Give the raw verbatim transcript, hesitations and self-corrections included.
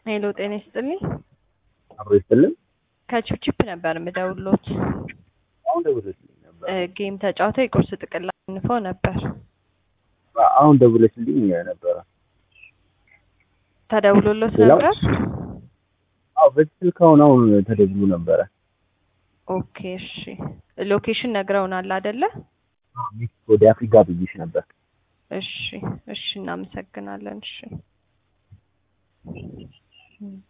ሄሎ ጤና ይስጥልኝ። አብሮ ይስጥልኝ። ከቺፕቺፕ ነበር የምደውልዎት። አሁን ደውለሽልኝ ነበር። ጌም ተጫውተው የቁርስ ጥቅል አሸንፈው ነበር። አሁን ደውለሽልኝ ነበር። ተደውሎልዎት ሌላው? ነበር? አዎ በስልክ አሁን አሁን ተደውሎ ነበረ። ኦኬ እሺ። ሎኬሽን ነግረውናል አይደለ? ወደ አፍሪካ ብዬሽ ነበር። እሺ እሺ እናመሰግናለን። እሺ